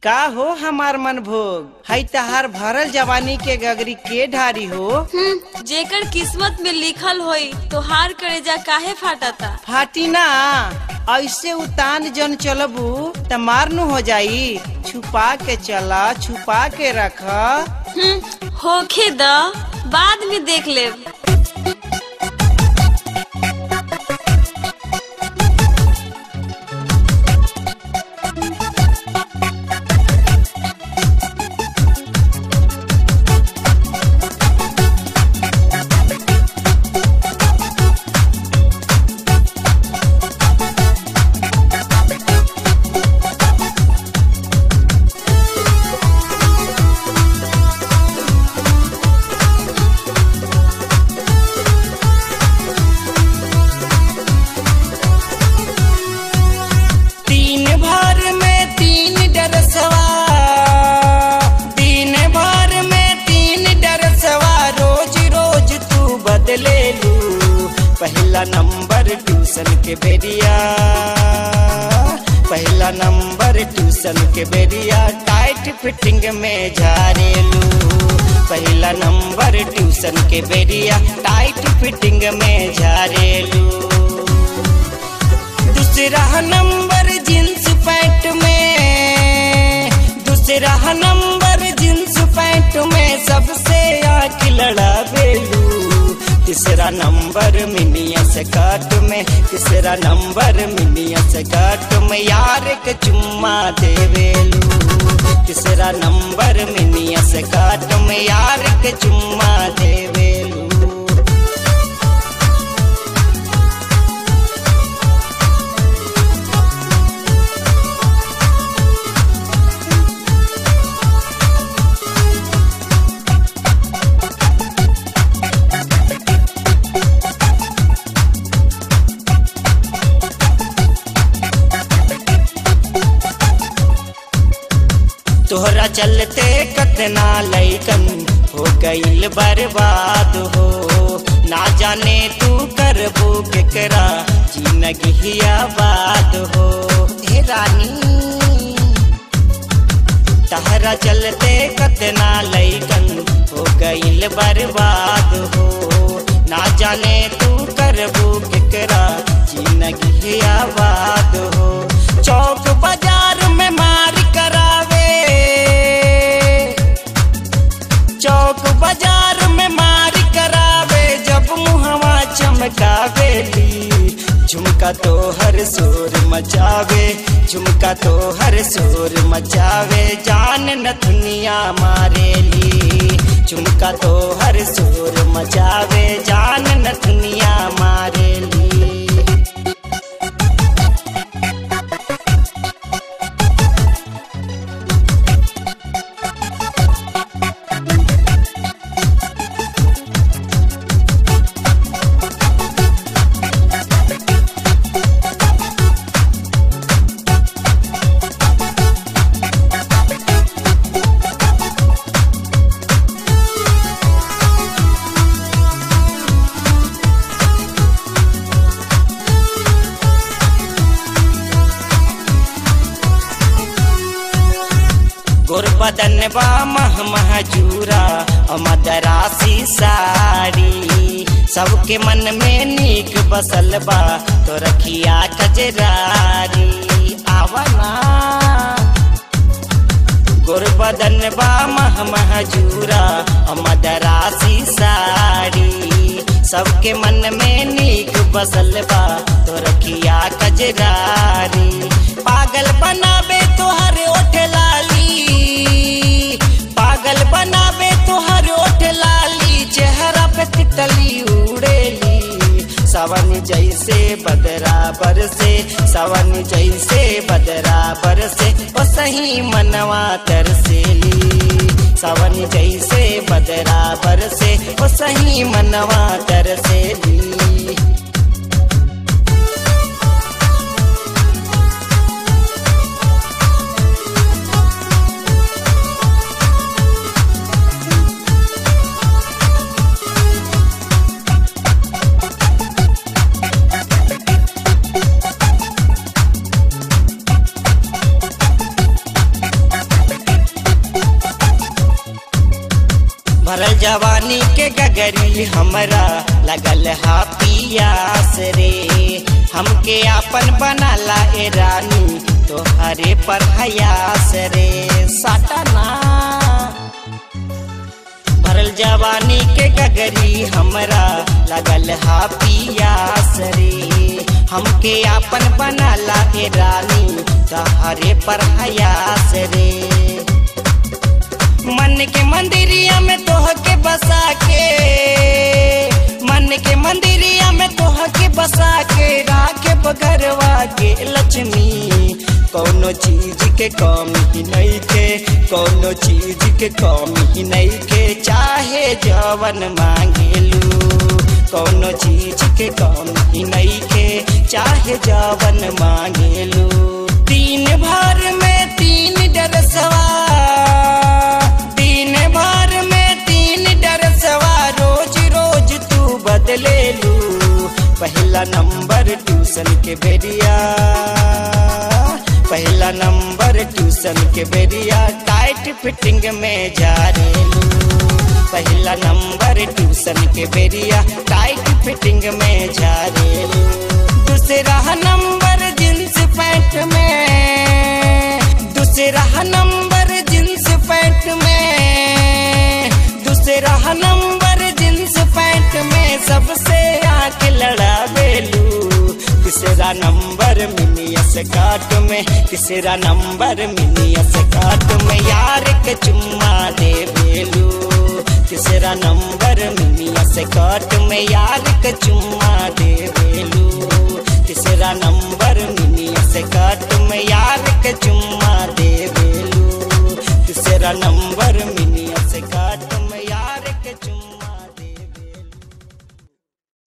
का हो हमार मन भोग हई तहार भरल जवानी के गगरी के ढारी हो। जेकर किस्मत में लिखल होई तो हार करेजा काहे फाटता। फाटी ना ऐसे उतान जन चलबू त मारनू हो जाई। छुपा के चला छुपा के रख। होखे द बाद में देख ले। पहला नंबर ट्यूशन के बेरिया पहला नंबर ट्यूशन के बेरिया टाइट फिटिंग में झारेलू। पहला नंबर ट्यूशन के बेरिया टाइट फिटिंग में झारेलू। दूसरा नंबर जींस पैंट में दूसरा नंबर जींस पैंट में सबसे आँख लड़ावेलू। तीसरा नंबर मिनिया स्कर्ट में तीसरा नंबर मिनिया स्कर्ट में यार के चुम्मा देवेलू। तीसरा नंबर मिनिया स्कर्ट में यार के चुम्मा देवेलू। तोहरा चलते कतना लइकन हो गईल बर्बाद हो। ना जाने तू करबू केकरा जिंदगी आबाद हो। हे रानी तहरा चलते कतना लइकन हो गईल बर्बाद हो। ना जाने तू करबू केकरा जिंदगी आबाद हो। चौक बाजार में मार करावे चौक बाजार में मार करावे जब मुहवा चमकावेली। झुमका तो हर शोर मचावे झुमका तो हर शोर मचावे जान न दुनिया मारेली। झुमका तो हर शोर मचावे जान न दुनिया मारेली। गोरबदन बा मह महजूरा मदरासी साड़ी सबके मन में नीक बसल बा तो रखिया कजरारी। आवना गोरबदन बा मह महजूरा मदरासी साड़ी सबके मन में नीक बसल बा तो रखिया कजरारी। पागल बनावे तोहर ओठ लाली पागल बनावे तोहर ओठ लाली चेहरा पे तितली उड़ेली। सावन जैसे बदराबर से सावन जैसे बदराबर से ओ सही मनवा तरसेली। सावन जैसे बदराबर से ओ सही मनवा तरसेली। भरल जवानी के गगरी हमरा लगल हा पियास रे, हमके आपन बनाला ए रानी तोहरे पर हयास रे। साटना भरल जवानी के गगरी हमरा लगल हा पियास रे, हमके आपन बनाला ए रानी तोहरे पर हयास रे। मन के मंदिरिया में तोह के बसा के, मन के मंदिरिया में तोह के बसा के राखे बगरवा के लक्ष्मी। कौनो चीज के कमी नहीं के, कौनो चीज के कमी नहीं के, चाहे जवन मांगेलू। कौनो चीज के कमी नहीं के, चाहे जवन मांगेलू। दिन भर में 3 डरसवा, दिन भर में 3 डरसवा, रोज रोज तू बदलेलू। पहला नंबर ट्यूशन के बेरिया, पहला नंबर ट्यूशन के बेरिया टाइट फिटिंग में झारेलू। पहला नंबर ट्यूशन के बेरिया टाइट फिटिंग में झारेलू। दूसरा नंबर जींस पैंट में, दूसरा नंबर जींस पैंट में, दूसरा नंबर जींस पैंट में सबसे आँख लड़ावेलू। तीसरा नंबर मिनी स्कर्ट में, तीसरा नंबर मिनी स्कर्ट में यार के चुम्मा देवेलू। तीसरा नंबर मिनी स्कर्ट में यार के चुम्मा देवेलू। तीसरा नंबर मिनी स्कर्ट में यार के चुम्मा देवेलू। तीसरा नंबर